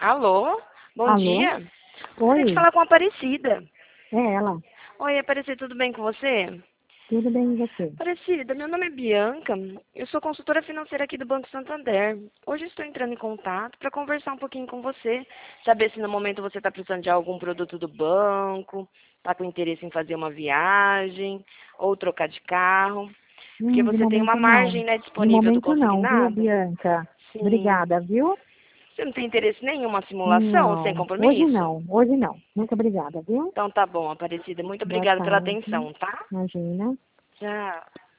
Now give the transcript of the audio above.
Alô? Bom Alô? dia. Gostaria de Oi, falar com a Aparecida. é ela. Oi, Aparecida, tudo bem com você? Tudo bem e você? Aparecida, meu nome é Bianca. Eu sou consultora financeira aqui do Banco Santander. Hoje estou entrando em contato para conversar um pouquinho com você, saber se no momento você está precisando de algum produto do banco, está com interesse em fazer uma viagem ou trocar de carro, porque De você tem uma momento não. margem, né, De disponível do momento não, viu, consignado. Bianca? Sim. Obrigada, viu? Você não tem interesse em nenhuma simulação, sem Não, hoje compromisso? não, hoje não. Muito obrigada, viu? Então tá bom, Aparecida. Muito Boa obrigada pela tarde. atenção, tá? Imagina. Tchau.